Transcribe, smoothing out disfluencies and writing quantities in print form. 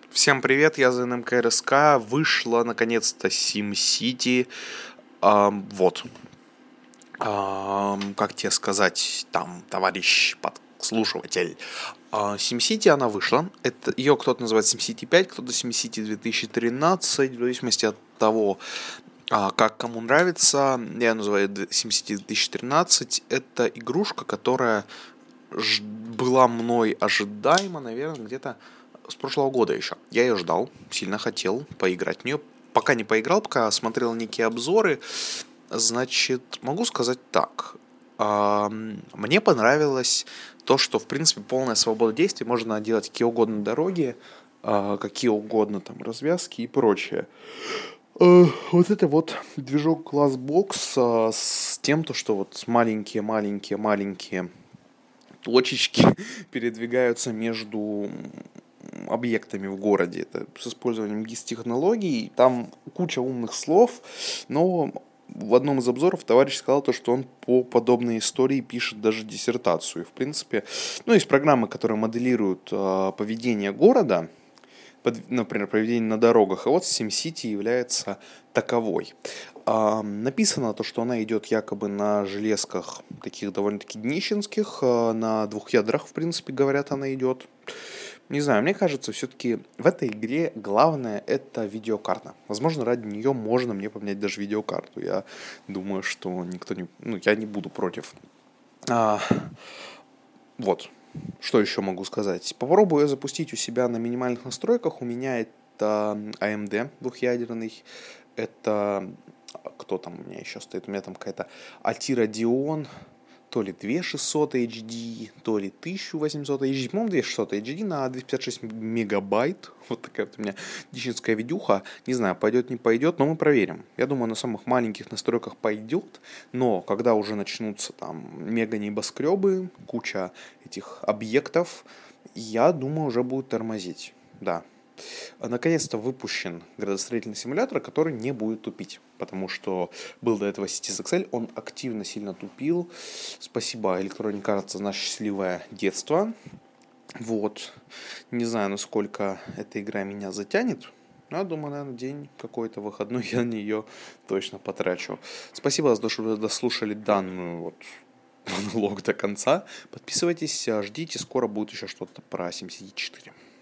Всем привет, я ЗНМКРСК. Вышла наконец-то SimCity. Вот. Как тебе сказать, там, товарищ подслушиватель. SimCity она вышла. Ее кто-то называет SimCity 5, кто-то SimCity 2013, в зависимости от того, как кому нравится. Я называю SimCity 2013. Это игрушка, которая была мной ожидаема, наверное, где-то с прошлого года еще. Я ее ждал, сильно хотел поиграть в нее. Пока не поиграл, пока смотрел некие обзоры. Значит, могу сказать так. Мне понравилось то, что, в принципе, полная свобода действий. Можно делать какие угодно дороги, какие угодно там развязки и прочее. Вот это вот движок ClassBox с тем, то, что вот маленькие точечки передвигаются между объектами в городе. Это с использованием GIS-технологий. Там куча умных слов, но в одном из обзоров товарищ сказал то, что он по подобной истории пишет даже диссертацию. В принципе, есть программы, которые моделируют поведение города, например, поведение на дорогах. И вот SimCity является таковой. Написано то, что она идет якобы на железках таких довольно-таки днищенских, на двух ядрах, в принципе, говорят, она идет. Не знаю, мне кажется, все-таки в этой игре главное это видеокарта. Возможно, ради нее можно мне поменять даже видеокарту. Я думаю, что никто не... я не буду против. Вот. Что еще могу сказать? Попробую я запустить у себя на минимальных настройках. У меня это AMD двухъядерный. Это... Кто там у меня еще стоит? У меня там какая-то Altira Radeon. То ли 2600 HD, то ли 1800 HD. По-моему, 2600 HD на 256 мегабайт. Вот такая вот у меня дичинская видюха. Не знаю, пойдет, не пойдет, но мы проверим. Я думаю, на самых маленьких настройках пойдет. Но когда уже начнутся там мега-небоскребы, куча этих объектов, я думаю, уже будет тормозить. Да. Наконец-то выпущен градостроительный симулятор, который не будет тупить, потому что был до этого Cities XL, он активно сильно тупил. Спасибо Electronic Arts за наше счастливое детство. Вот. Не знаю, насколько эта игра меня затянет, но я думаю, наверное, день какой-то выходной я на нее точно потрачу. Спасибо за то, что вы дослушали данную монолог до конца. Подписывайтесь, ждите, скоро будет еще что-то про SimCity 4.